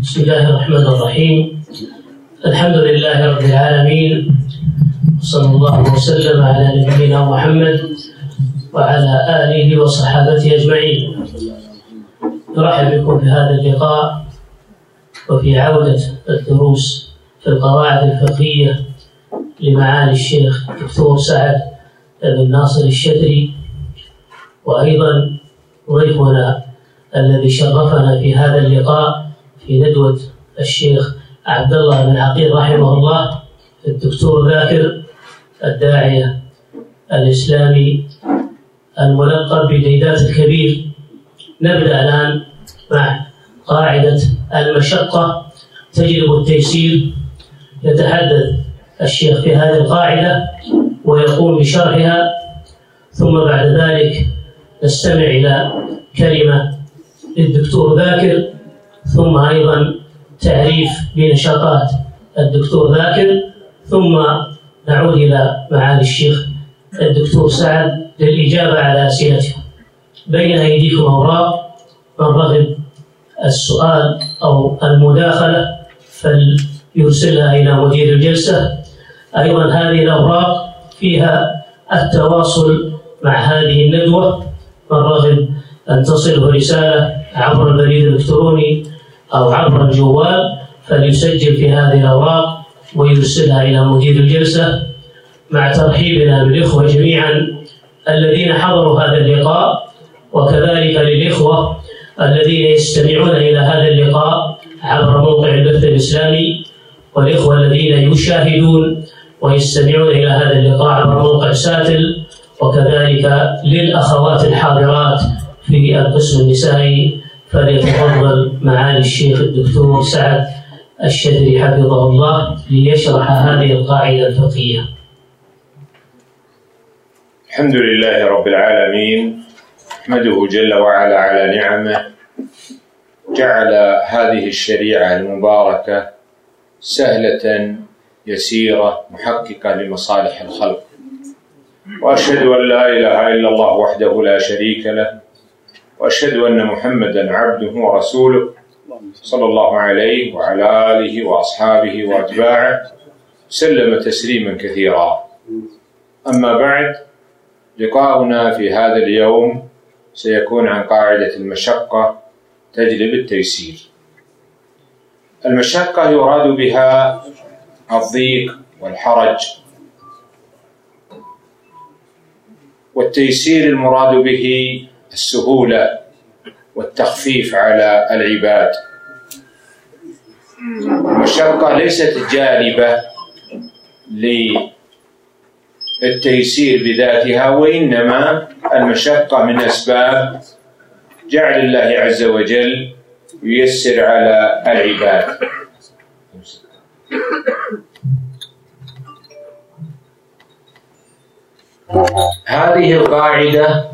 بسم الله الرحمن الرحيم. الحمد لله رب العالمين، صلى الله وسلم على نبينا محمد وعلى آله وصحابته أجمعين. نرحب بكم في هذا اللقاء وفي عودة الدروس في القواعد الفقهية لمعالي الشيخ الدكتور سعد بن ناصر الشتري، وأيضا ضيفنا الذي شرفنا في هذا اللقاء في ندوة الشيخ عبد الله بن عقيل رحمه الله، الدكتور ذاكر الداعية الإسلامي الملقب بديدات الكبير. نبدأ الآن مع قاعدة المشقة تجلب التيسير. يتحدث الشيخ في هذه القاعدة ويقوم بشرحها، ثم بعد ذلك نستمع إلى كلمة للدكتور ذاكر، ثم أيضا تعريف بنشاطات الدكتور ذاكر، ثم نعود إلى معالي الشيخ الدكتور سعد للإجابة على أسئلتكم. بين أيديكم أوراق، من رغب السؤال أو المداخلة فليرسلها إلى مدير الجلسة. أيضا هذه الأوراق فيها التواصل مع هذه الندوة، من رغب أن تصله رسالة عبر البريد الإلكتروني أو عبر الجوال فليسجل في هذه الأوراق ويرسلها إلى مدير الجلسة، مع ترحيبنا بالإخوة جميعا الذين حضروا هذا اللقاء، وكذلك للإخوة الذين يستمعون إلى هذا اللقاء عبر موقع البث الإسلامي، والإخوة الذين يشاهدون ويستمعون إلى هذا اللقاء عبر موقع ساتل، وكذلك للأخوات الحاضرات في القسم النسائي. فليتفضل معالي الشيخ الدكتور سعد الشتري حفظه الله ليشرح هذه القاعدة الفقهية. الحمد لله رب العالمين، أحمده جل وعلا على نعمه، جعل هذه الشريعة المباركة سهلة يسيرة محققة لمصالح الخلق، وأشهد أن لا إله إلا الله وحده لا شريك له، وأشهد أن محمدًا عبده ورسوله صلى الله عليه وعلى آله وأصحابه وأتباعه سلم تسليمًا كثيرا. أما بعد، لقاؤنا في هذا اليوم سيكون عن قاعدة المشقة تجلب التيسير. المشقة يراد بها الضيق والحرج، والتيسير المراد به السهولة والتخفيف على العباد. المشقة ليست جالبة للتيسير بذاتها، وإنما المشقة من أسباب جعل الله عز وجل ييسر على العباد. هذه القاعدة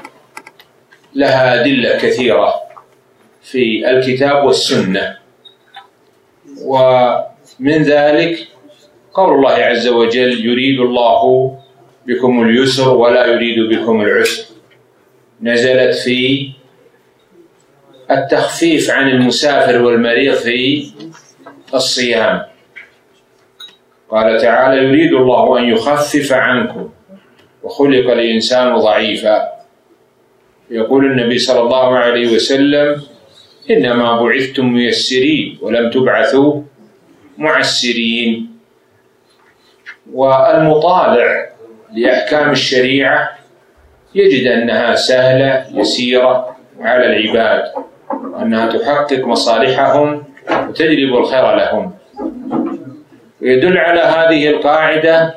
لها أدلة كثيرة في الكتاب والسنة، ومن ذلك قول الله عز وجل: يريد الله بكم اليسر ولا يريد بكم العسر. نزلت في التخفيف عن المسافر والمريض في الصيام. قال تعالى: يريد الله أن يخفف عنكم وخلق الإنسان ضعيفا. يقول النبي صلى الله عليه وسلم: إنما بعثتم ميسرين ولم تبعثوا معسرين. والمطالع لأحكام الشريعة يجد أنها سهلة يسيرة على العباد، وأنها تحقق مصالحهم وتجلب الخير لهم. ويدل على هذه القاعدة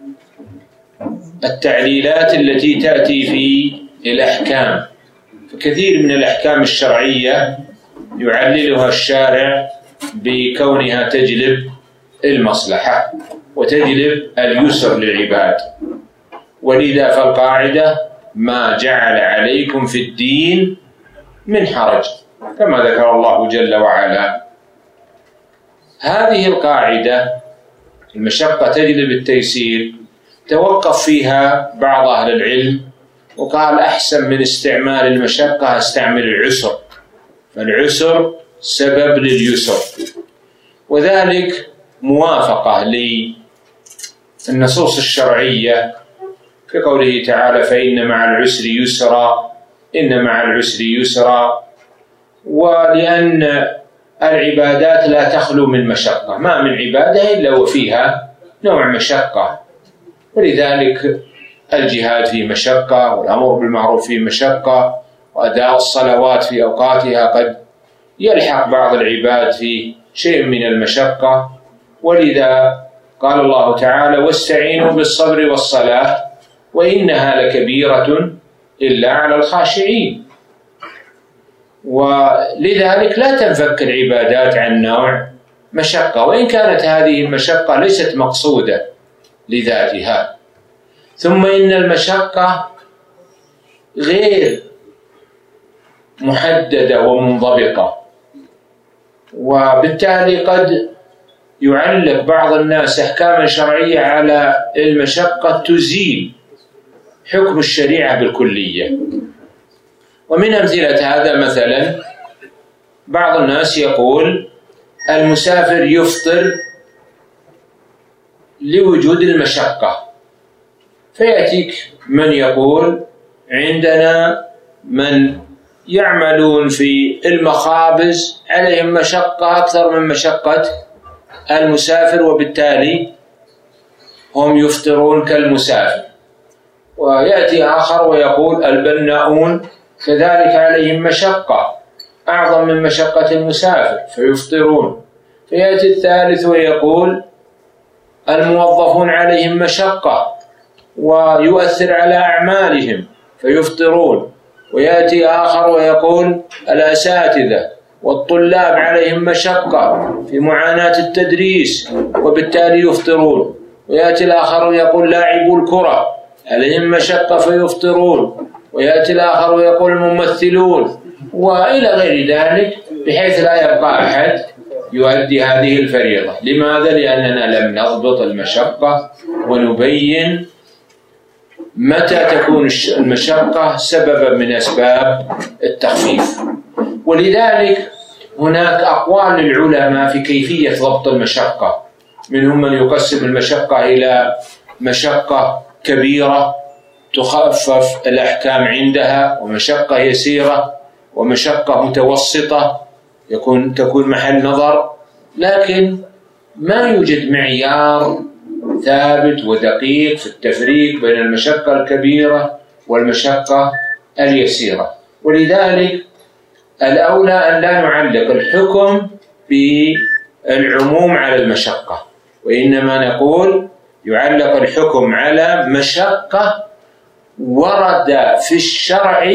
التعليلات التي تأتي في الأحكام. فكثير من الأحكام الشرعية يعللها الشارع بكونها تجلب المصلحة وتجلب اليسر للعباد. ولذا فالقاعدة: ما جعل عليكم في الدين من حرج، كما ذكر الله جل وعلا. هذه القاعدة المشقة تجلب التيسير توقف فيها بعض أهل العلم وقال: أحسن من استعمال المشقة استعمل العسر، فالعسر سبب لليسر، وذلك موافقة للنصوص الشرعية في قوله تعالى: فإن مع العسر يسرا، إن مع العسر يسرا. ولأن العبادات لا تخلو من مشقة، ما من عبادة إلا وفيها نوع مشقة، ولذلك الجهاد فيه مشقة، والأمر بالمعروف فيه مشقة، وأداء الصلوات في أوقاتها قد يلحق بعض العباد في شيء من المشقة. ولذا قال الله تعالى: واستعينوا بالصبر والصلاة وإنها لكبيرة إلا على الخاشعين. ولذلك لا تنفك العبادات عن نوع مشقة، وإن كانت هذه المشقة ليست مقصودة لذاتها. ثم إن المشقة غير محددة ومنضبطة، وبالتالي قد يعلق بعض الناس أحكاما شرعية على المشقة تزيل حكم الشريعة بالكلية. ومن أمثلة هذا مثلا بعض الناس يقول المسافر يفطر لوجود المشقة، فيأتيك من يقول عندنا من يعملون في المخابز عليهم مشقة أكثر من مشقة المسافر، وبالتالي هم يفطرون كالمسافر. ويأتي آخر ويقول البناؤون كذلك عليهم مشقة أعظم من مشقة المسافر فيفطرون. فيأتي الثالث ويقول الموظفون عليهم مشقة ويؤثر على أعمالهم فيفطرون. ويأتي آخر ويقول الأساتذة والطلاب عليهم مشقة في معاناة التدريس وبالتالي يفطرون. ويأتي الآخر ويقول لاعبو الكرة عليهم مشقة فيفطرون. ويأتي الآخر ويقول الممثلون، وإلى غير ذلك، بحيث لا يبقى أحد يؤدي هذه الفريضة. لماذا؟ لأننا لم نضبط المشقة ونبين متى تكون المشقة سببا من أسباب التخفيف. ولذلك هناك أقوال للعلماء في كيفية ضبط المشقة. منهم من يقسم المشقة إلى مشقة كبيرة تخفف الأحكام عندها، ومشقة يسيرة، ومشقة متوسطة تكون محل نظر، لكن ما يوجد معيار ثابت ودقيق في التفريق بين المشقة الكبيرة والمشقة اليسيرة. ولذلك الأولى أن لا نعلق الحكم بالعموم على المشقة، وإنما نقول يعلق الحكم على مشقة ورد في الشرع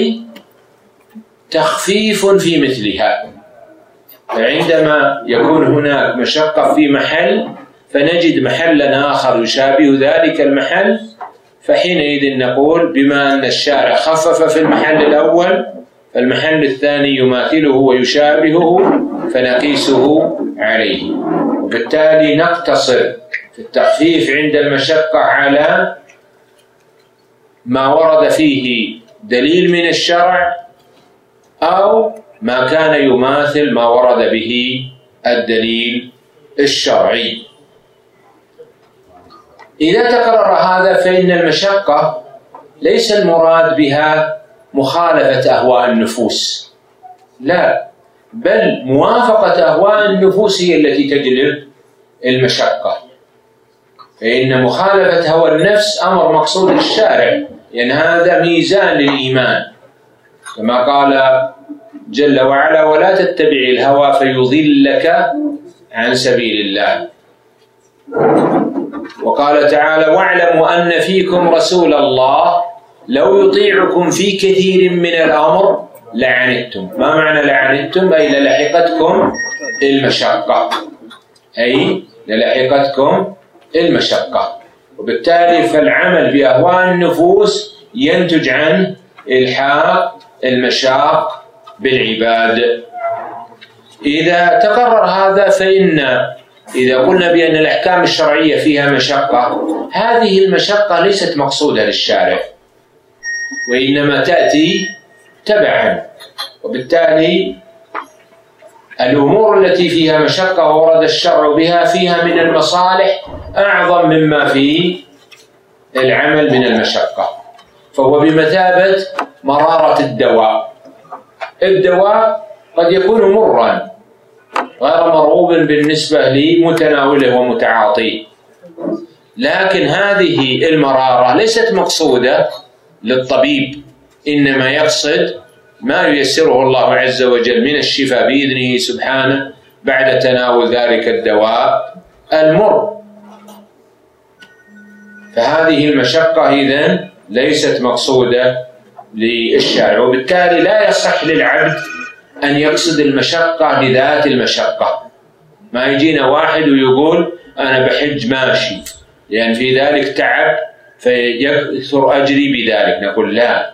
تخفيف في مثلها. فعندما يكون هناك مشقة في محل فنجد محلا آخر يشابه ذلك المحل، فحينئذ نقول بما أن الشارع خفف في المحل الأول فالمحل الثاني يماثله ويشابهه فنقيسه عليه. وبالتالي نقتصر في التخفيف عند المشقة على ما ورد فيه دليل من الشرع أو ما كان يماثل ما ورد به الدليل الشرعي. إذا تكرر هذا فإن المشقة ليس المراد بها مخالفة أهواء النفوس، لا، بل موافقة أهواء النفوس هي التي تجلب المشقة. فإن مخالفة هوى النفس أمر مقصود الشارع، لأن هذا ميزان للإيمان، كما قال جل وعلا ولا تتبع الهوى فيضلك عن سبيل الله. وقال تعالى واعلموا أن فيكم رسول الله لو يطيعكم في كثير من الأمر لعنتم. ما معنى لعنتم؟ أي للحقتكم المشقة، أي للحقتكم المشقة. وبالتالي فالعمل بأهواء النفوس ينتج عن إلحاق المشاق بالعباد. إذا تقرر هذا فإن إذا قلنا بأن الأحكام الشرعية فيها مشقة، هذه المشقة ليست مقصودة للشارع وإنما تأتي تبعا، وبالتالي الأمور التي فيها مشقة ورد الشرع بها فيها من المصالح أعظم مما في العمل من المشقة، فهو بمثابة مرارة الدواء. الدواء قد يكون مرا غير مرغوب بالنسبة لمتناوله ومتعاطيه، لكن هذه المرارة ليست مقصودة للطبيب، إنما يقصد ما ييسره الله عز وجل من الشفاء بإذنه سبحانه بعد تناول ذلك الدواء المر. فهذه المشقة إذن ليست مقصودة للشارع، وبالتالي لا يصح للعبد أن يقصد المشقة لذات المشقة. ما يجينا واحد ويقول أنا بحج ماشي لأن في ذلك تعب فيكثر أجري بذلك، نقول لا.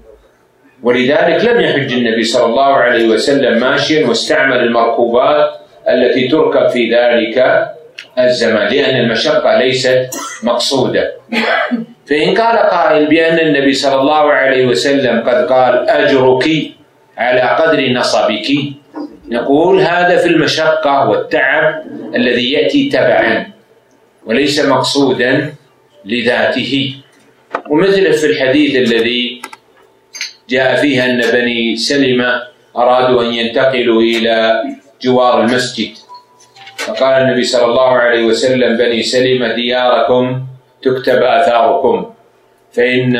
ولذلك لم يحج النبي صلى الله عليه وسلم ماشيا واستعمل المركوبات التي تركب في ذلك الزمان، لأن المشقة ليست مقصودة. فإن قال قائل بأن النبي صلى الله عليه وسلم قد قال أجرك على قدر نصبك، نقول هذا في المشقة والتعب الذي يأتي تبعا وليس مقصودا لذاته. ومثل في الحديث الذي جاء فيها أن بني سلمة أرادوا أن ينتقلوا إلى جوار المسجد، فقال النبي صلى الله عليه وسلم بني سلمة دياركم تكتب آثاركم، فإن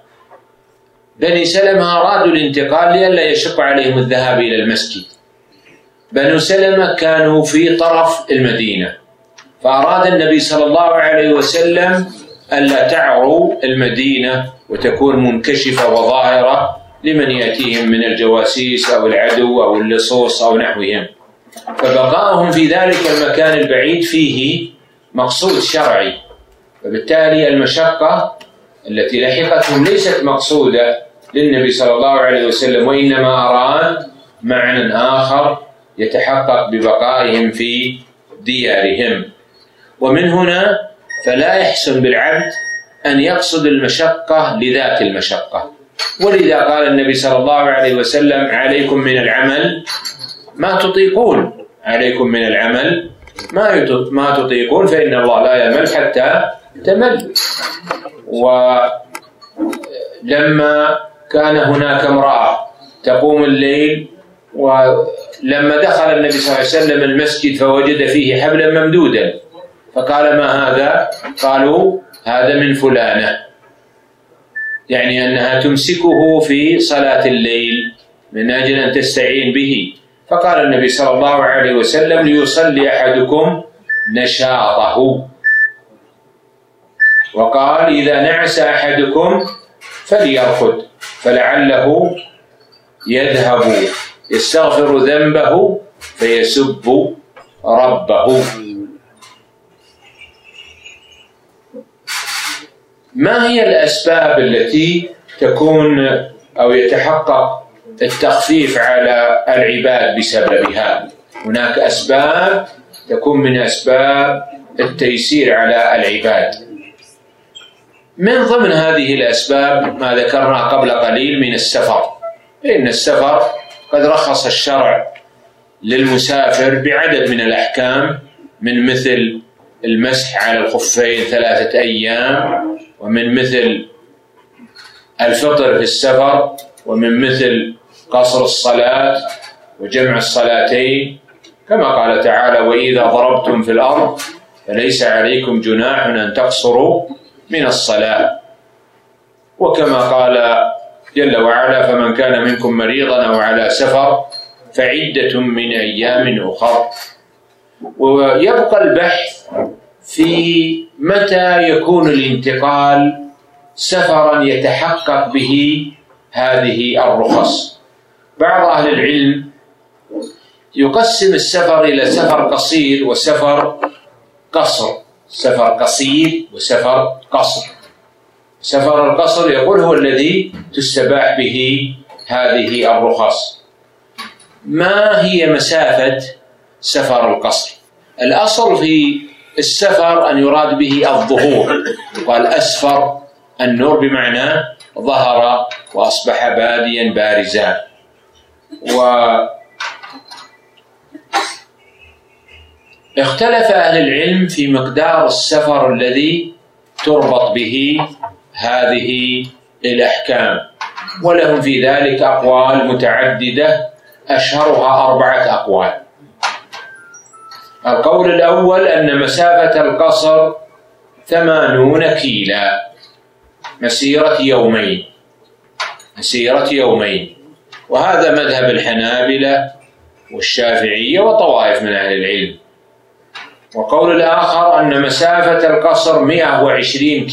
بني سلمة أرادوا الانتقال لئلا يشق عليهم الذهاب إلى المسجد. بنو سلمة كانوا في طرف المدينة، فأراد النبي صلى الله عليه وسلم ألا تعروا المدينة وتكون منكشفة وظاهرة لمن يأتيهم من الجواسيس أو العدو أو اللصوص أو نحوهم، فبقاؤهم في ذلك المكان البعيد فيه مقصود شرعي، فبالتالي المشقة التي لحقتهم ليست مقصودة للنبي صلى الله عليه وسلم، وإنما أراد معنى آخر يتحقق ببقائهم في ديارهم. ومن هنا فلا يحسن بالعبد أن يقصد المشقة لذات المشقة، ولذا قال النبي صلى الله عليه وسلم عليكم من العمل ما تطيقون، عليكم من العمل ما تطيقون، فإن الله لا يمل حتى تمل. ولما كان هناك امرأة تقوم الليل، ولما دخل النبي صلى الله عليه وسلم المسجد فوجد فيه حبلا ممدودا، فقال ما هذا؟ قالوا هذا من فلانة، يعني أنها تمسكه في صلاة الليل من أجل أن تستعين به. فقال النبي صلى الله عليه وسلم ليصلي أحدكم نشاطه، وقال إذا نعس أحدكم فليرقد فلعله يذهب يستغفر ذنبه فيسب ربه. ما هي الأسباب التي تكون أو يتحقق التخفيف على العباد بسببها؟ هناك أسباب تكون من أسباب التيسير على العباد. من ضمن هذه الأسباب ما ذكرنا قبل قليل من السفر، إن السفر قد رخص الشرع للمسافر بعدد من الأحكام، من مثل المسح على الخفين 3 أيام، ومن مثل الفطر في السفر، ومن مثل قصر الصلاة وجمع الصلاتين، كما قال تعالى وإذا ضربتم في الأرض فليس عليكم جناح أن تقصروا من الصلاة، وكما قال جل وعلا فمن كان منكم مريضا أو على سفر فعدة من أيام أخر. ويبقى البحث في متى يكون الانتقال سفرا يتحقق به هذه الرخص. بعض أهل العلم يقسم السفر إلى سفر قصير وسفر قصر، سفر قصير وسفر قصر. سفر القصر يقول هو الذي تستباح به هذه الرخص. ما هي مسافة سفر القصر؟ الأصل في السفر أن يراد به الظهور، قال أسفر النور بمعنى ظهر وأصبح باديا بارزا. اختلف أهل العلم في مقدار السفر الذي تربط به هذه الأحكام، ولهم في ذلك أقوال متعددة، أشهرها 4 أقوال. القول الأول أن مسافة القصر 80 كيلا، مسيرة يومين، وهذا مذهب الحنابلة والشافعية وطوائف من أهل العلم. وقول الآخر أن مسافة القصر 120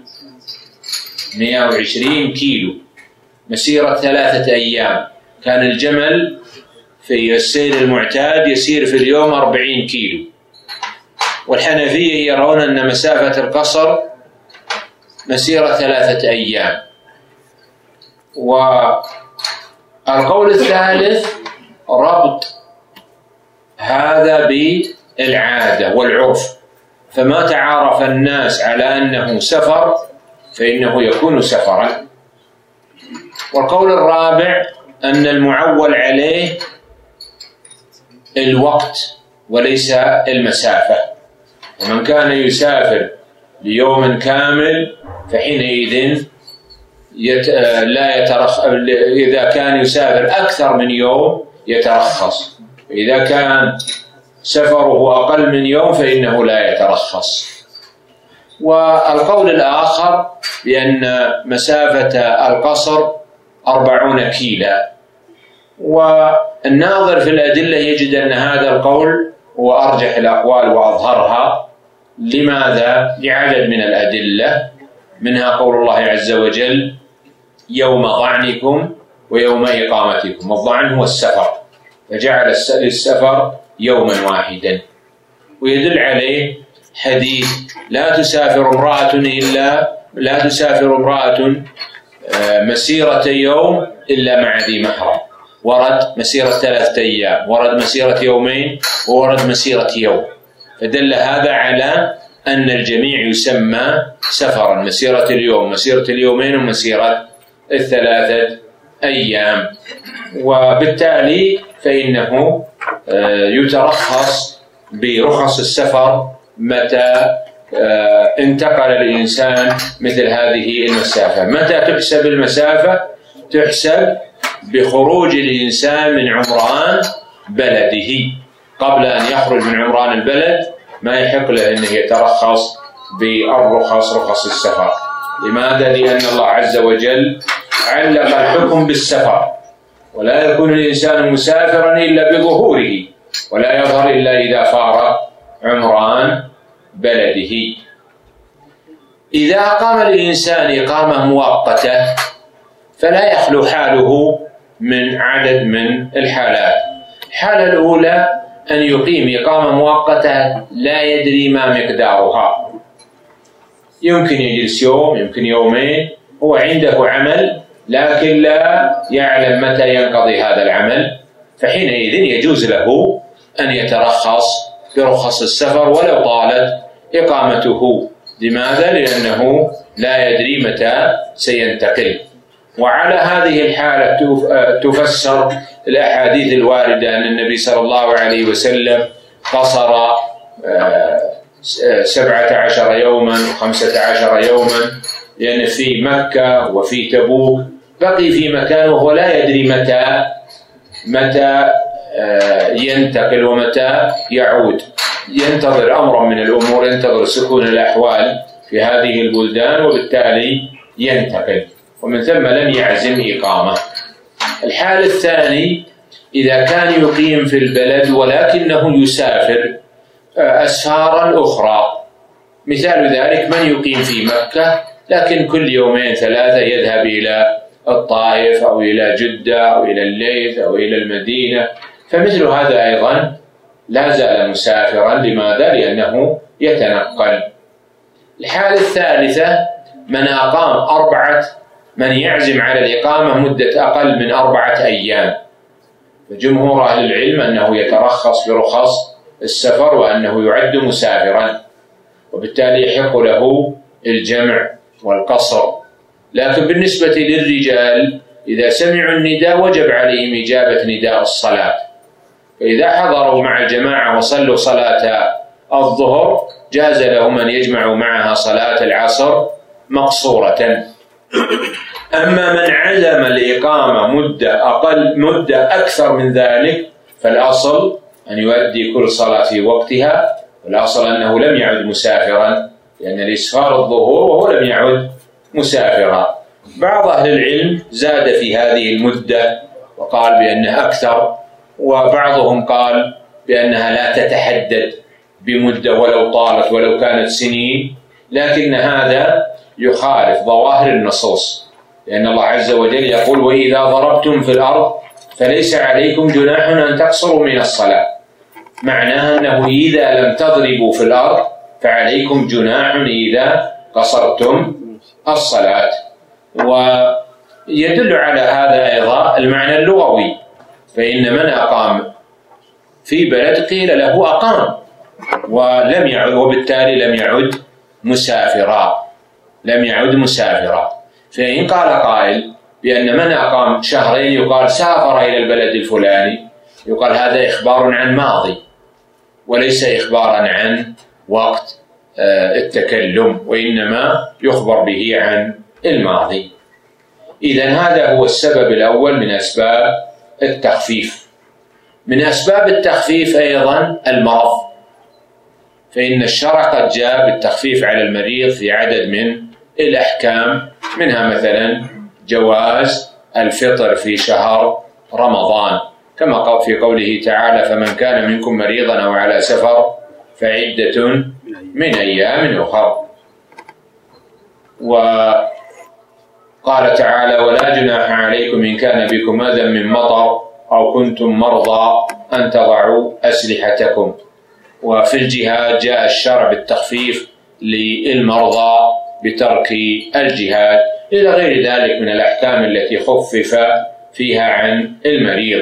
كيلو، مسيرة 3 أيام. كان الجمل في السير المعتاد يسير في اليوم 40 كيلو، والحنفية يرون أن مسافة القصر مسيرة 3 أيام. والقول الثالث ربط هذا بالعادة والعرف، فما تعارف الناس على أنه سفر فإنه يكون سفرا. والقول الرابع أن المعول عليه الوقت وليس المسافة، ومن كان يسافر ليوم كامل فحينئذ إذا كان يسافر أكثر من يوم يترخص، إذا كان سفره أقل من يوم فإنه لا يترخص. والقول الآخر بأن مسافة القصر 40 كيلا، والناظر في الأدلة يجد أن هذا القول هو أرجح الأقوال وأظهرها. لماذا؟ لعدد من الأدلة، منها قول الله عز وجل: يوم ظعنكم ويوم إقامتكم. الظعن هو السفر، فجعل السفر يوما واحدا. ويدل عليه حديث: لا تسافر امرأة مسيرة يوم إلا مع ذي محرم. ورد مسيرة 3 أيام، ورد مسيرة يومين، وورد مسيرة يوم، فدل هذا على أن الجميع يسمى سفرا: مسيرة اليوم، مسيرة اليومين، ومسيرة 3 أيام. وبالتالي فإنه يترخص برخص السفر متى انتقل الإنسان مثل هذه المسافة. متى تحسب المسافة؟ تحسب بخروج الإنسان من عمران بلده. قبل أن يخرج من عمران البلد ما يحق له أنه يترخص رخص السفر. لماذا؟ لأن الله عز وجل علق الحكم بالسفر، ولا يكون الإنسان مسافرا إلا بظهوره، ولا يظهر إلا إذا فارق عمران بلده. إذا أقام الإنسان إقامة مؤقتة فلا يخلو حاله من عدد من الحالات. الحالة الأولى أن يقيم إقامة مؤقتة لا يدري ما مقدارها، يمكن يجلس يوم، يمكن يومين، هو عنده عمل لكن لا يعلم متى ينقضي هذا العمل، فحينئذ يجوز له أن يترخص برخص السفر ولو طالت إقامته. لماذا؟ لأنه لا يدري متى سينتقل. وعلى هذه الحالة تفسر الأحاديث الواردة أن النبي صلى الله عليه وسلم قصر 17 يوما و15 يوما، لأن في مكة وفي تبوك بقي في مكان وهو لا يدري متى ينتقل ومتى يعود، ينتظر أمرا من الأمور، ينتظر سكون الأحوال في هذه البلدان وبالتالي ينتقل، ومن ثم لم يعزم إقامة. الحال الثاني إذا كان يقيم في البلد ولكنه يسافر أسفارا أخرى، مثال ذلك من يقيم في مكة لكن كل 2-3 يذهب إلى الطائف أو إلى جدة أو إلى الليث أو إلى المدينة، فمثل هذا أيضا لا زال مسافرا. لماذا؟ لأنه يتنقل. الحالة الثالثة من يعزم على الإقامة مدة أقل من 4 أيام، فجمهور أهل العلم أنه يترخص برخص السفر وأنه يعد مسافرا، وبالتالي يحق له الجمع والقصر. لكن بالنسبة للرجال إذا سمعوا النداء وجب عليهم إجابة نداء الصلاة، فإذا حضروا مع الجماعة وصلوا صلاة الظهر جاز لهم أن يجمعوا معها صلاة العصر مقصورة. أما من عزم الإقامة مدة أكثر من ذلك فالأصل أن يؤدي كل صلاة في وقتها، والأصل أنه لم يعد مسافرا، لأن الإسفار الظهور وهو لم يعد مسافرا. بعض أهل العلم زاد في هذه المدة وقال بأنها أكثر، وبعضهم قال بأنها لا تتحدد بمدة ولو طالت ولو كانت سنين، لكن هذا يخالف ظواهر النصوص، لأن الله عز وجل يقول: وإذا ضربتم في الأرض فليس عليكم جناح أن تقصروا من الصلاة. معناها أنه إذا لم تضربوا في الأرض فعليكم جناح إذا قصرتم الصلاة. ويدل على هذا أيضا المعنى اللغوي، فإن من أقام في بلد قيل له أقام ولم يعد، وبالتالي لم يعد مسافرا. فإن قال قائل بأن من أقام شهرين يقال سافر إلى البلد الفلاني، يقال هذا إخبار عن ماضي وليس إخبارا عن وقت التكلم، وإنما يخبر به عن الماضي. إذن هذا هو السبب الأول من أسباب التخفيف. من أسباب التخفيف أيضا المرض، فإن الشرع قد جاء بالتخفيف على المريض في عدد من الأحكام، منها مثلا جواز الفطر في شهر رمضان، كما في قوله تعالى: فمن كان منكم مريضا أو على سفر فعدة من أيام أخر. وقال تعالى: ولا جناح عليكم إن كان بكم أذى من مطر أو كنتم مرضى أن تضعوا أسلحتكم. وفي الجهاد جاء الشرع بالتخفيف للمرضى بترك الجهاد، إلى غير ذلك من الأحكام التي خفف فيها عن المريض.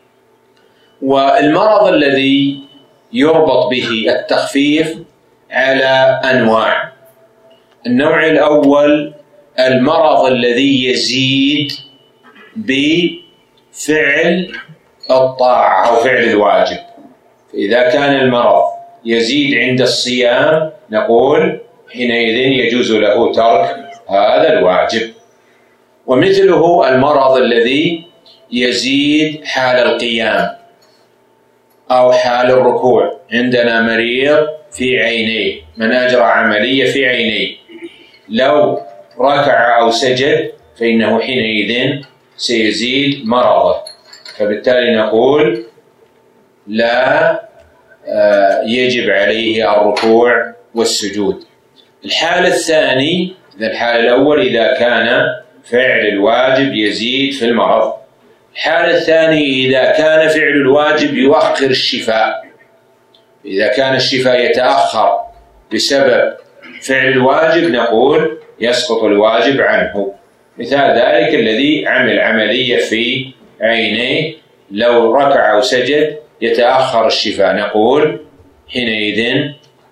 والمرض الذي يربط به التخفيف على أنواع. النوع الأول المرض الذي يزيد بفعل الطاعة أو فعل الواجب. إذا كان المرض يزيد عند الصيام نقول حينئذ يجوز له ترك هذا الواجب. ومثله المرض الذي يزيد حال القيام أو حال الركوع. عندنا مريض في عينيه، من أجرى عملية في عينيه، لو ركع أو سجد فإنه حينئذ سيزيد مرضه، فبالتالي نقول لا يجب عليه الركوع والسجود. الحال الثاني، الحال الأول إذا كان فعل الواجب يزيد في المرض. الحال الثاني إذا كان فعل الواجب يؤخر الشفاء، إذا كان الشفاء يتأخر بسبب فعل الواجب نقول يسقط الواجب عنه. مثال ذلك الذي عمل عملية في عينيه، لو ركع أو سجد يتأخر الشفاء نقول حينئذ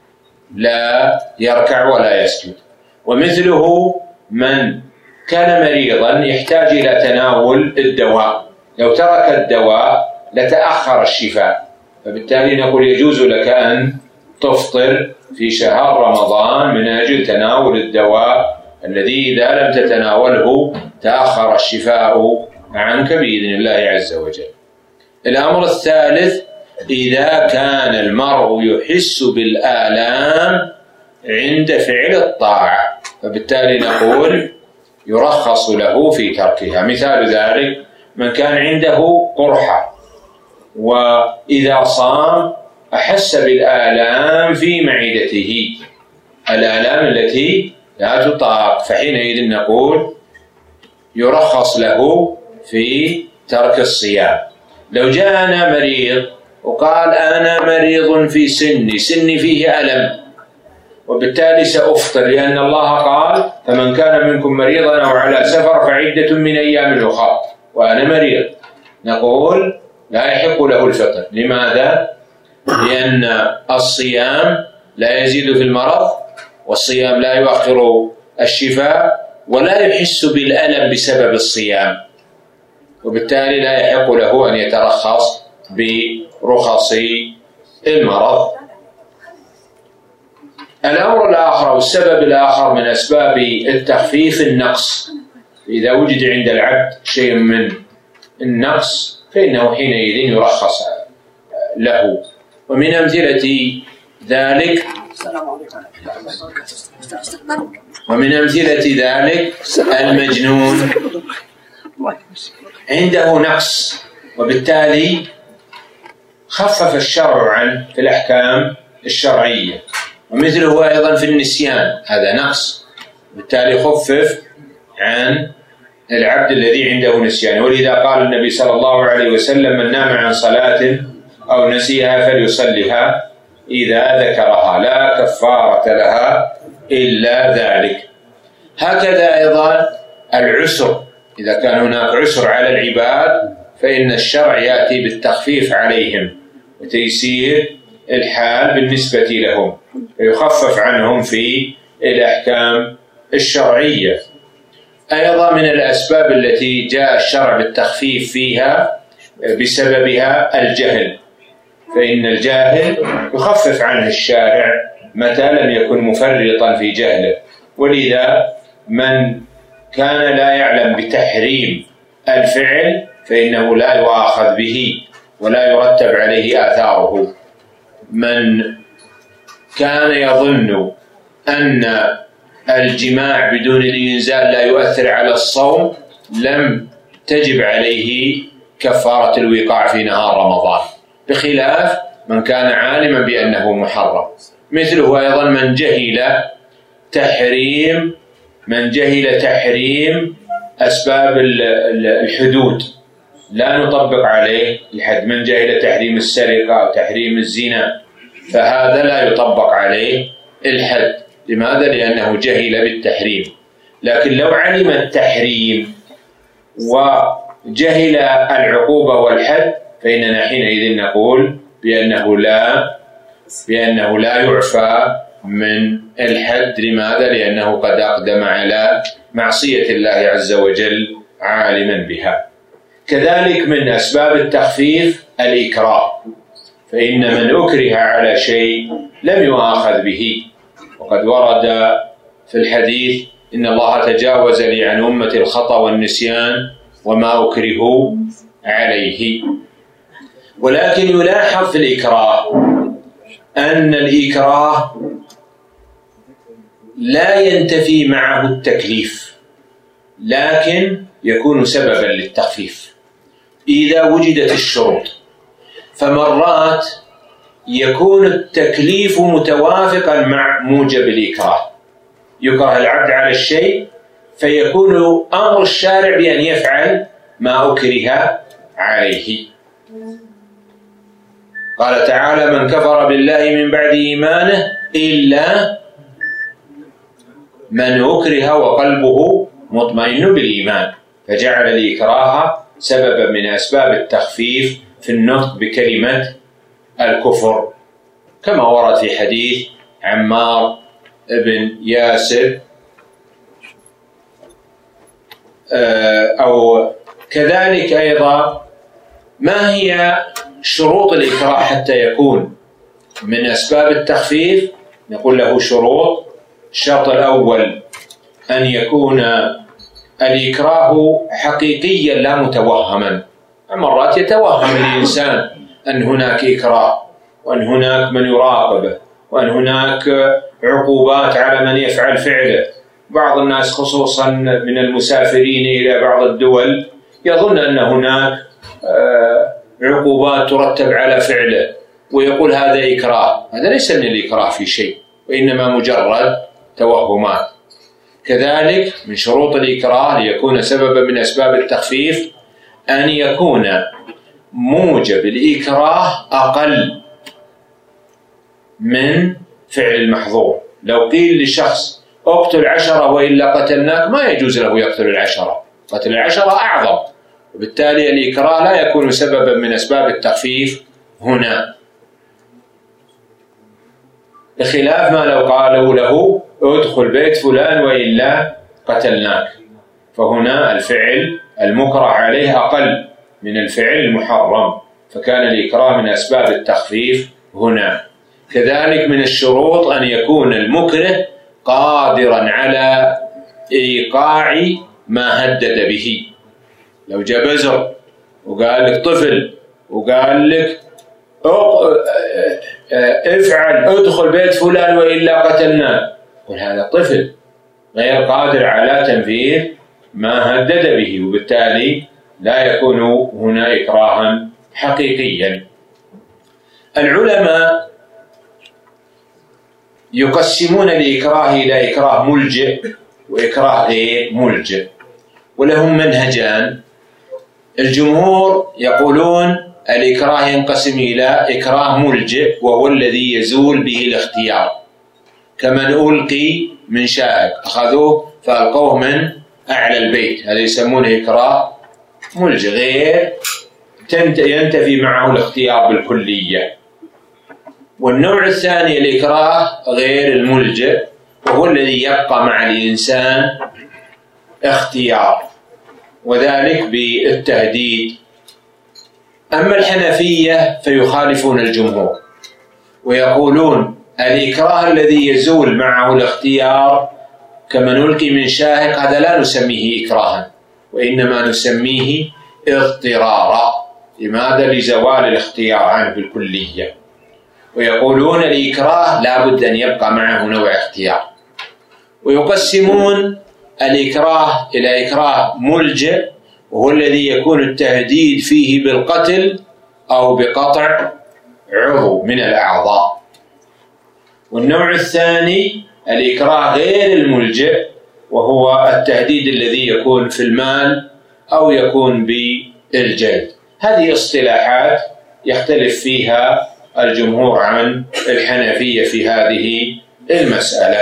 لا يركع ولا يسجد. ومثله من كان مريضا يحتاج إلى تناول الدواء، لو ترك الدواء لتأخر الشفاء، فبالتالي نقول يجوز لك أن تفطر في شهر رمضان من أجل تناول الدواء الذي إذا لم تتناوله تأخر الشفاء عنك بإذن الله عز وجل. الأمر الثالث إذا كان المرء يحس بالآلام عند فعل الطاعة، فبالتالي نقول يرخص له في تركها. مثال ذلك من كان عنده قرحة وإذا صام أحس بالآلام في معدته، الآلام التي لا تطاق، فحينئذ نقول يرخص له في ترك الصيام. لو جاءنا مريض وقال أنا مريض في سني فيه ألم وبالتالي سأفطر، لأن الله قال فمن كان منكم مريضا أو على سفر فعدة من أيام أخرى وأنا مريض، نقول لا يحق له الفطر. لماذا؟ لأن الصيام لا يزيد في المرض، والصيام لا يؤخر الشفاء، ولا يحس بالألم بسبب الصيام، وبالتالي لا يحق له أن يترخص برخص المرض. الأمر الآخر أو السبب الآخر من أسباب التخفيف النقص. إذا وجد عند العبد شيء من النقص فإنه حينئذ يرخص له. ومن أمثلة ذلك المجنون عنده نقص، وبالتالي خفف الشرع عنه في الأحكام الشرعية. ومثله أيضا في النسيان، هذا نقص، بالتالي خفف عن العبد الذي عنده نسيان. ولذا قال النبي صلى الله عليه وسلم: من نام عن صلاة أو نسيها فليصلها إذا ذكرها لا كفارة لها إلا ذلك. هكذا أيضا العسر، إذا كان هناك عسر على العباد فإن الشرع يأتي بالتخفيف عليهم وتيسير الحال بالنسبة لهم، فيخفف عنهم في الأحكام الشرعية. أيضا من الأسباب التي جاء الشرع بالتخفيف فيها بسببها الجهل، فإن الجاهل يخفف عنه الشارع متى لم يكن مفرطا في جهله. ولذا من كان لا يعلم بتحريم الفعل فإنه لا يؤاخذ به ولا يرتب عليه آثاره. من كان يظن أن الجماع بدون الإنزال لا يؤثر على الصوم لم تجب عليه كفارة الوقاع في نهار رمضان، بخلاف من كان عالما بأنه محرم. مثله أيضا من جهل تحريم أسباب الحدود، لا نطبق عليه الحد. من جهل تحريم السرقة أو تحريم الزنا فهذا لا يطبق عليه الحد. لماذا؟ لأنه جهل بالتحريم. لكن لو علم التحريم وجهل العقوبة والحد فإننا حينئذ نقول بأنه لا يعفى من الحد. لماذا؟ لأنه قد أقدم على معصية الله عز وجل عالما بها. كذلك من أسباب التخفيف الإكراه، فإن من أكره على شيء لم يؤاخذ به، وقد ورد في الحديث: إن الله تجاوز لي عن أمة الخطأ والنسيان وما أكرهوا عليه. ولكن يلاحظ في الإكراه أن الإكراه لا ينتفي معه التكليف، لكن يكون سببا للتخفيف إذا وجدت الشروط. فمرات يكون التكليف متوافقا مع موجب الإكراه، يكره العبد على الشيء فيكون أمر الشارع بأن يفعل ما أكره عليه. قال تعالى: من كفر بالله من بعد إيمانه إلا من أكره وقلبه مطمئن بالإيمان، فجعل الإكراه سببا من أسباب التخفيف في النطق بكلمة الكفر، كما ورد في حديث عمار بن ياسر. أو كذلك أيضا ما هي شروط الإكراه حتى يكون من أسباب التخفيف؟ نقول له شروط. الشرط الأول أن يكون الإكراه حقيقيا لا متوهما. مرات يتوهم الإنسان أن هناك إكراه، وأن هناك من يراقبه، وأن هناك عقوبات على من يفعل فعله. بعض الناس خصوصا من المسافرين إلى بعض الدول يظن أن هناك عقوبات ترتب على فعله ويقول هذا إكراه. هذا ليس من الإكراه في شيء، وإنما مجرد توهمات. كذلك من شروط الإكراه ليكون سببا من أسباب التخفيف أن يكون موجب الإكراه أقل من فعل المحظور. لو قيل لشخص اقتل 10 وإلا قتلناك، ما يجوز له يقتل 10، قتل 10 أعظم، وبالتالي الإكراه لا يكون سببا من أسباب التخفيف هنا، بخلاف ما لو قالوا له ادخل بيت فلان وإلا قتلناك، فهنا الفعل المكره عليه أقل من الفعل المحرم، فكان الإكراه من أسباب التخفيف هنا. كذلك من الشروط أن يكون المكره قادرا على إيقاع ما هدد به. لو جاء بزر وقال لك طفل وقال لك افعل ادخل بيت فلان وإلا قتلناه، قل هذا طفل غير قادر على تنفيذ ما هدد به، وبالتالي لا يكون هنا إكراها حقيقيا. العلماء يقسمون الإكراه إلى إكراه ملجئ وإكراه غير ملجئ، ولهم منهجان. الجمهور يقولون الإكراه ينقسم إلى إكراه ملجئ وهو الذي يزول به الاختيار، كمن ألقي من شاهق أخذوه فألقوه من أعلى البيت، هذا يسمونه إكراه ملجئ غير ينتفي معه الاختيار بالكلية. والنوع الثاني الإكراه غير الملجئ وهو الذي يبقى مع الإنسان اختيار، وذلك بالتهديد. أما الحنفية فيخالفون الجمهور ويقولون الإكراه الذي يزول معه الاختيار كمن ألقي من شاهق هذا لا نسميه إكراها، وإنما نسميه اضطرارا. لماذا؟ لزوال الاختيار عنه بالكلية. ويقولون الإكراه لا بد أن يبقى معه نوع اختيار. ويقسمون الإكراه إلى إكراه ملجئ وهو الذي يكون التهديد فيه بالقتل أو بقطع عضو من الأعضاء. والنوع الثاني الإكراه غير الملجئ وهو التهديد الذي يكون في المال أو يكون بالجلد. هذه اصطلاحات يختلف فيها الجمهور عن الحنفية في هذه المسألة.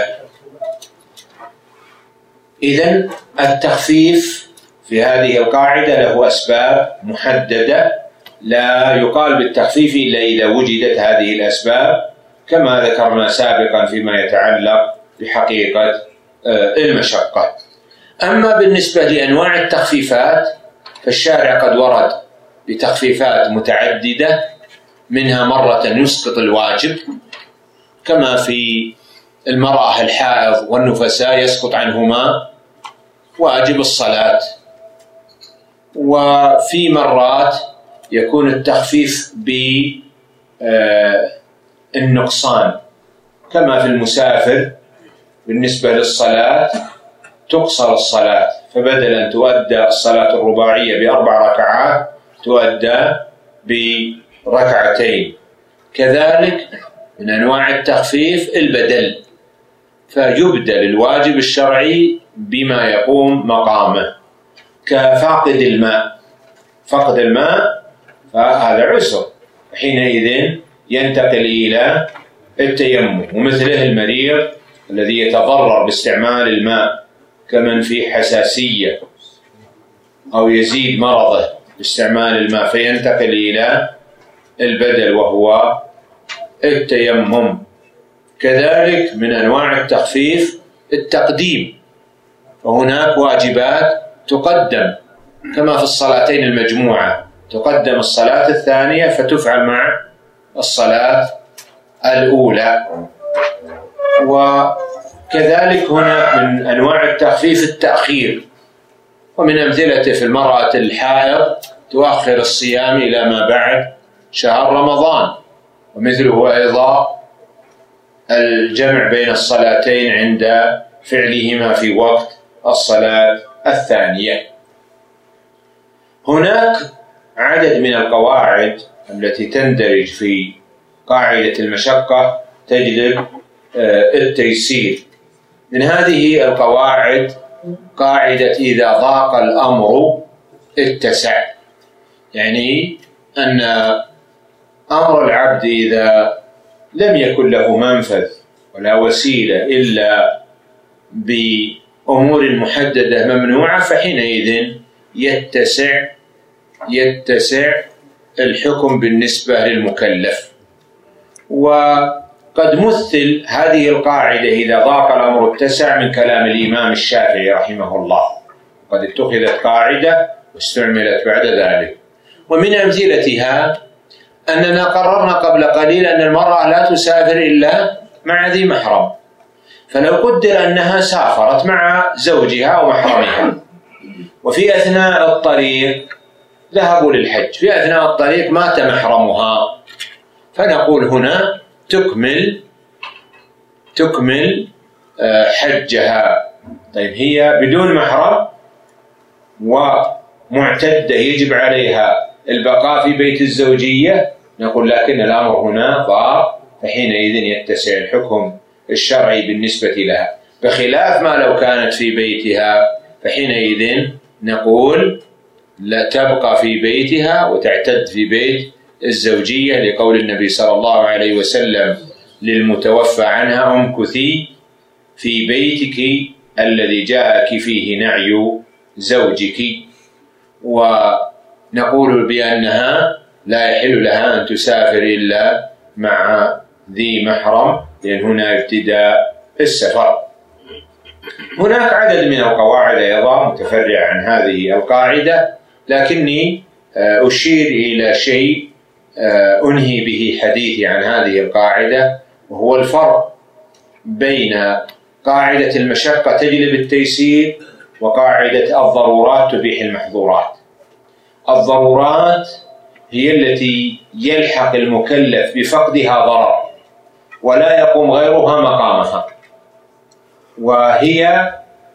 إذن التخفيف في هذه القاعدة له أسباب محددة، لا يقال بالتخفيف إلا إذا وجدت هذه الأسباب كما ذكرنا سابقا فيما يتعلق بحقيقة المشقة. أما بالنسبة لأنواع التخفيفات فالشارع قد ورد بتخفيفات متعددة، منها مرة يسقط الواجب كما في المرأة الحائض والنفساء يسقط عنهما واجب الصلاة، وفي مرات يكون التخفيف بالنقصان كما في المسافر بالنسبة للصلاة تقصر الصلاة، فبدل أن تؤدى الصلاة الرباعية ب4 ركعات تؤدى بركعتين. كذلك من أنواع التخفيف البدل، فيبدل الواجب الشرعي بما يقوم مقامه، كفاقد الماء. فقد الماء فهذا عسر، حينئذ ينتقل إلى التيمم. ومثله المريض الذي يتضرر باستعمال الماء كمن في حساسية أو يزيد مرضه باستعمال الماء فينتقل إلى البدل وهو التيمم. كذلك من أنواع التخفيف التقديم، وهناك واجبات تقدم كما في الصلاتين المجموعة، تقدم الصلاة الثانية فتفعل مع الصلاة الأولى. وكذلك هنا من أنواع التخفيف التأخير، ومن أمثلته في المرأة الحائض تؤخر الصيام إلى ما بعد شهر رمضان، ومثله أيضا الجمع بين الصلاتين عند فعلهما في وقت الصلاة الثانية. هناك عدد من القواعد التي تندرج في قاعدة المشقة تجلب التيسير. من هذه القواعد قاعدة إذا ضاق الأمر اتسع، يعني أن أمر العبد إذا لم يكن له منفذ ولا وسيلة إلا بأمور محددة ممنوعة فحينئذ يتسع الحكم بالنسبة للمكلف. وقد مثل هذه القاعدة إذا ضاق الأمر اتسع من كلام الإمام الشافعي رحمه الله، قد اتخذت قاعدة واستعملت بعد ذلك. ومن أمثلتها أننا قررنا قبل قليل أن المرأة لا تسافر إلا مع ذي محرم، فلو قدر أنها سافرت مع زوجها أو محرمها وفي أثناء الطريق ذهبوا للحج، في أثناء الطريق مات محرمها، فنقول هنا تكمل حجها. طيب هي بدون محرم ومعتدة يجب عليها البقاء في بيت الزوجية، نقول لكن الأمر هنا ضار، فحينئذ يتسع الحكم الشرعي بالنسبة لها، بخلاف ما لو كانت في بيتها، فحينئذ نقول لا تبقى في بيتها وتعتد في بيت الزوجية، لقول النبي صلى الله عليه وسلم للمتوفى عنها: امكثي في بيتك الذي جاءك فيه نعي زوجك. ونقول بأنها لا يحل لها أن تسافر إلا مع ذي محرم، لأن هنا ابتداء السفر. هناك عدد من القواعد أيضا متفرعة عن هذه القاعدة، لكني أشير إلى شيء أنهي به حديثي عن هذه القاعدة، وهو الفرق بين قاعدة المشقة تجلب التيسير وقاعدة الضرورات تبيح المحظورات. الضرورات هي التي يلحق المكلف بفقدها ضرر ولا يقوم غيرها مقامها، وهي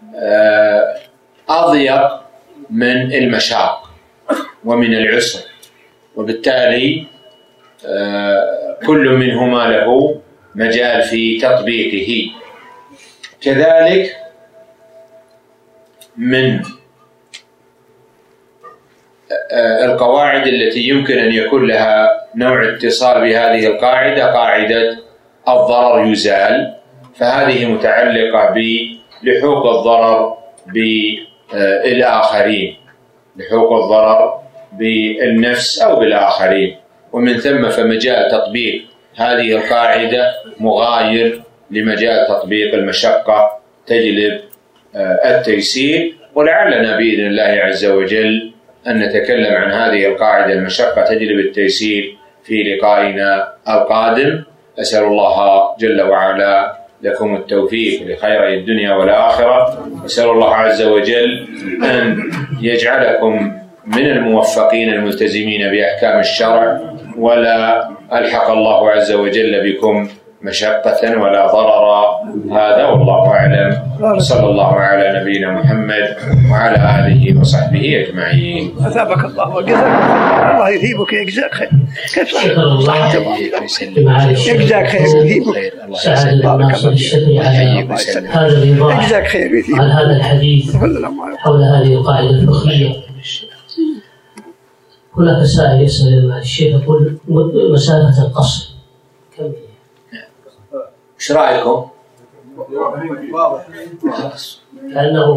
أضيق من المشاق ومن العسر، وبالتالي كل منهما له مجال في تطبيقه. كذلك من القواعد التي يمكن أن يكون لها نوع اتصال بهذه القاعدة قاعدة الضرر يزال، فهذه متعلقة بلحوق الضرر بالآخرين، لحوق الضرر بالنفس أو بالآخرين، ومن ثم فمجال تطبيق هذه القاعدة مغاير لمجال تطبيق المشقة تجلب التيسير. ولعلنا بإذن الله عز وجل أن نتكلم عن هذه القاعدة المشقة تجلب التيسير في لقائنا القادم. أسأل الله جل وعلا لكم التوفيق لخير الدنيا والآخرة، أسأل الله عز وجل أن يجعلكم من الموفقين الملتزمين بأحكام الشرع، ولا ألحق الله عز وجل بكم مشقة ولا ضرر. هذا والله أعلم، صلى الله على نبينا محمد وعلى آله وصحبه أجمعين. أثابك الله وجزاك الله يثيبك يجزاك خير. كيف صحت يجزاك خير يثيبك هذا الإيضاح يجزاك خير يثيبك عن هذا الحديث حول هذه القاعدة الفقهية. هناك سائل يسأل الشيخ يقول مسافة القصر كم هي؟ ايش رايكم؟ لانه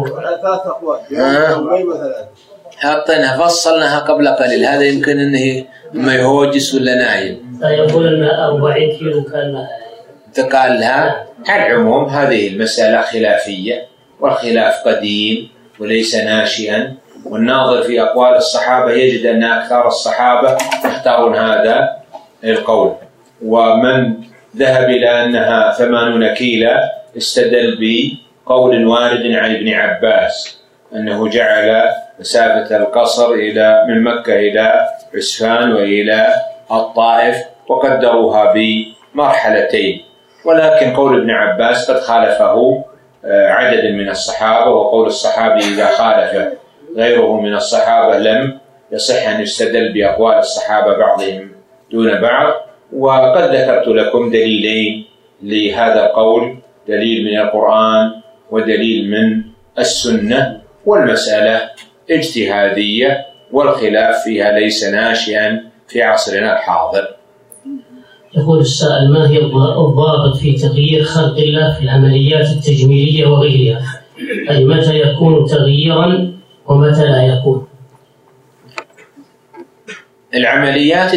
حاطينها فصلناها قبل قليل، هذا يمكن انه ما يهوجس ولا نايم. يقول ان 40 كيلو كان انتقال لها. على العموم هذه المسألة خلافية، والخلاف قديم وليس ناشئا، والناظر في أقوال الصحابة يجد أن أكثر الصحابة يختارون هذا القول، ومن ذهب إلى أنها 80 كيلا استدل بقول وارد عن ابن عباس أنه جعل مسافة القصر من مكة إلى عسفان وإلى الطائف وقدروها بمرحلتين، ولكن قول ابن عباس قد خالفه عدد من الصحابة، وقول الصحابي إذا خالف غيره من الصحابة لم يصح أن يستدل بأقوال الصحابة بعضهم دون بعض. وقد ذكرت لكم دليلين لهذا القول، دليل من القرآن ودليل من السنة، والمسألة اجتهادية والخلاف فيها ليس ناشئا في عصرنا الحاضر. يقول السائل: ما هي الضابط في تغيير خلق الله في العمليات التجميلية وغيرها؟ أي متى يكون تغييرا ومتى لا يكون؟ العمليات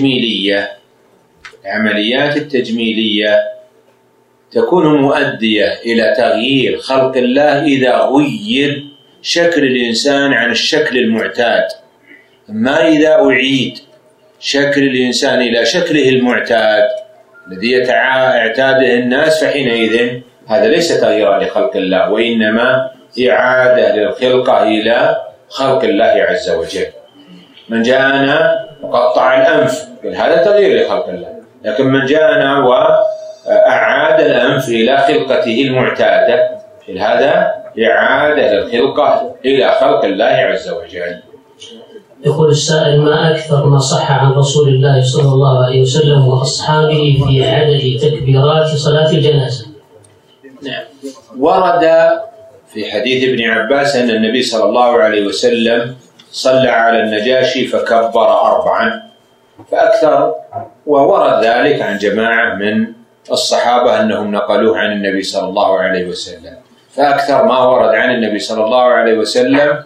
التجميلية تكون مؤدية إلى تغيير خلق الله إذا غير شكل الإنسان عن الشكل المعتاد. أما إذا أعيد شكل الإنسان إلى شكله المعتاد الذي اعتاده الناس، فحينئذ هذا ليس تغييرا لخلق الله، وإنما إعادة للخلقة إلى خلق الله عز وجل. من جاءنا وقطع الأنف هذا تغيير لخلق الله، لكن من جاءنا وأعاد الأنف إلى خلقته المعتادة هذا إعادة للخلقة إلى خلق الله عز وجل. يقول السائل: ما أكثر ما صح عن رسول الله صلى الله عليه وسلم وأصحابه في عدد تكبيرات صلاة الجنازة؟ نعم، ورد في حديث ابن عباس أن النبي صلى الله عليه وسلم صلى على النجاشي فكبر 4 فأكثر، وورد ذلك عن جماعة من الصحابة أنهم نقلوه عن النبي صلى الله عليه وسلم، فأكثر ما ورد عن النبي صلى الله عليه وسلم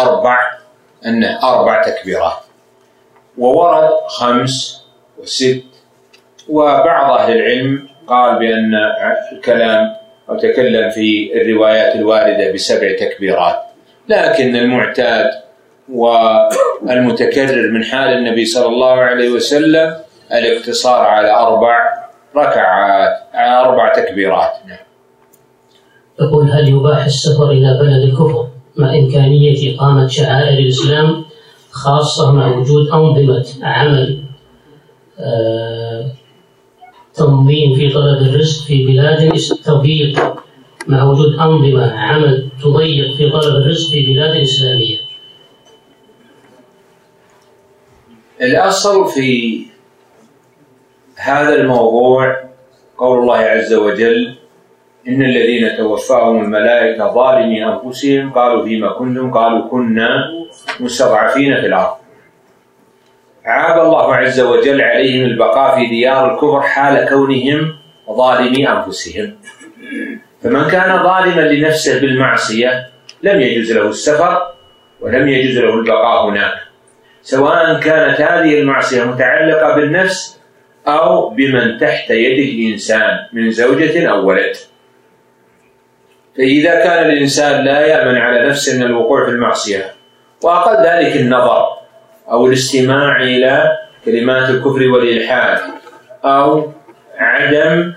4 تكبيرات، وورد 5 و6، وبعض أهل العلم قال بأن الكلام أو تكلم في الروايات الواردة ب7 تكبيرات، لكن المعتاد والمتكرر من حال النبي صلى الله عليه وسلم الاقتصار على 4 ركعات، 4 تكبيرات. يقول: هل يباح السفر إلى بلد الكفر مع إمكانية إقامة شعائر الإسلام، خاصة مع وجود أنظمة عمل تنظيم في طلب الرزق في بلاد تضيق، مع وجود أنظمة عمل تضيق في طلب الرزق في بلاد إسلامية؟ الأصل في هذا الموضوع قول الله عز وجل: إن الذين توفاهم الملائكة ظالمي أنفسهم قالوا فيما كنتم قالوا كنا مستضعفين في الأرض. عاب الله عز وجل عليهم البقاء في ديار الكفر حال كونهم ظالمي أنفسهم، فمن كان ظالما لنفسه بالمعصية لم يجوز له السفر ولم يجوز له البقاء هناك، سواء كانت هذه المعصية متعلقة بالنفس أو بمن تحت يده الإنسان من زوجة أو ولد. فإذا كان الإنسان لا يأمن على نفسه من الوقوع في المعصية، وأقل ذلك النظر أو الاستماع إلى كلمات الكفر والإلحاد أو عدم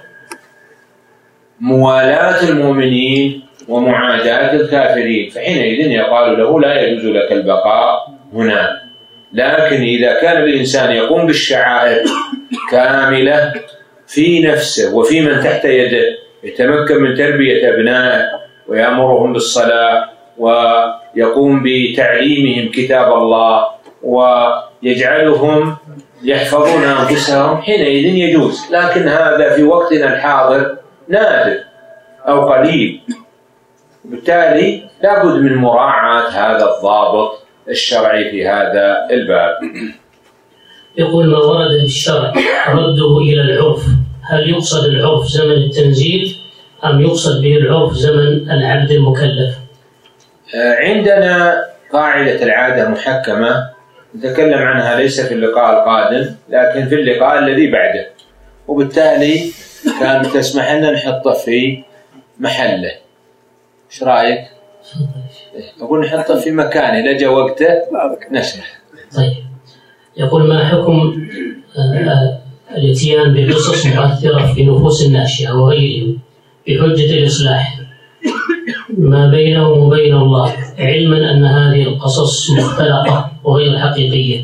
موالاة المؤمنين ومعاداة الكافرين، فحينئذ يقال له لا يجوز لك البقاء هنا. لكن إذا كان الإنسان يقوم بالشعائر كاملة في نفسه وفي من تحت يده، يتمكن من تربية أبنائه ويأمرهم بالصلاة ويقوم بتعليمهم كتاب الله ويجعلهم يحفظون أنفسهم، حينئذ يجوز. لكن هذا في وقتنا الحاضر نادر أو قليل، بالتالي لابد من مراعاة هذا الضابط الشرعي في هذا الباب. يقول: ما ورد في الشرع رده إلى العرف، هل يقصد العرف زمن التنزيل أم يقصد به العرف زمن العبد المكلف؟ عندنا قاعدة العادة محكمة نتكلم عنها ليس في اللقاء القادم لكن في اللقاء الذي بعده، وبالتالي كان تسمح لنا نحطه في محله. ايش رايك؟ اقول نحطه في مكانه اذا جاء وقته نشرح. طيب. يقول: ما حكم الاتيان بقصص مؤثرة في نفوس الناشئة وغيرهم بحجة الإصلاح ما بينهم وبين الله، علما أن هذه القصص مختلقة وغير حقيقية؟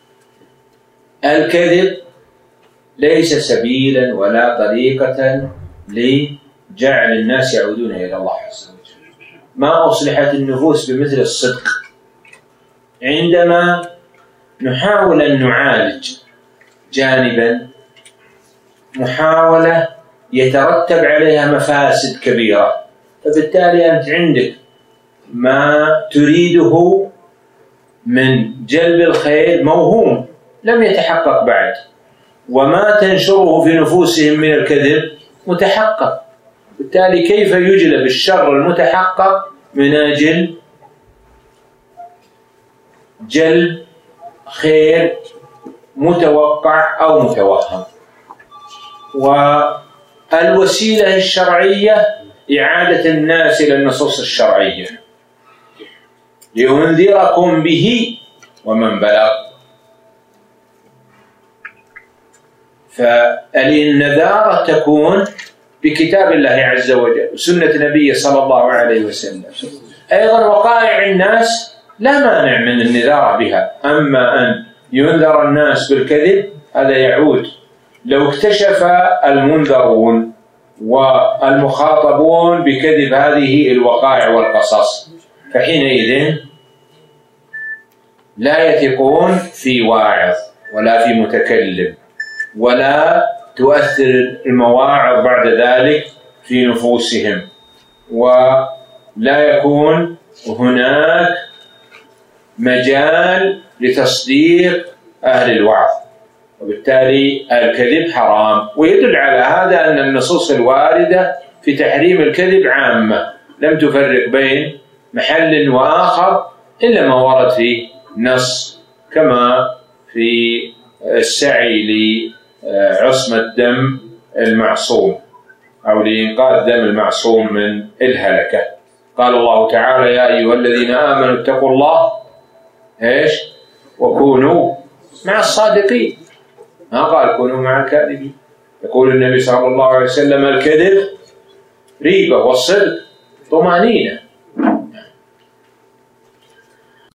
الكذب ليس سبيلا ولا طريقة لجعل الناس يعودون إلى الله عز وجل. ما أصلحت النفوس بمثل الصدق. عندما نحاول أن نعالج جانبا محاولة يترتب عليها مفاسد كبيرة، فبالتالي أنت عندك ما تريده من جلب الخير موهوم لم يتحقق بعد، وما تنشره في نفوسهم من الكذب متحقق، بالتالي كيف يجلب الشر المتحقق من أجل جلب خير متوقع أو متوهم؟ والوسيلة الشرعية إعادة الناس إلى النصوص الشرعية لينذركم به ومن بلغ. فالنذارة تكون بكتاب الله عز وجل وسنة نبيه صلى الله عليه وسلم. أيضا وقائع الناس لا مانع من النذارة بها، أما أن ينذر الناس بالكذب هذا يعود لو اكتشف المنذرون والمخاطبون بكذب هذه الوقائع والقصص، فحينئذ لا يثقون في واعظ ولا في متكلم، ولا تؤثر المواعظ بعد ذلك في نفوسهم، ولا يكون هناك مجال لتصديق أهل الوعظ، وبالتالي الكذب حرام. ويدل على هذا أن النصوص الواردة في تحريم الكذب عامة، لم تفرق بين محل وآخر إلا ما ورد فيه نص، كما في السعي لعصمة دم المعصوم أو لإنقاذ دم المعصوم من الهلكة. قال الله تعالى: يا أيها الذين آمنوا اتقوا الله وكونوا مع الصادقين، ما قال كونوا مع الكاذبين. يقول النبي صلى الله عليه وسلم: الكذب ريبة والصدق طمأنينة.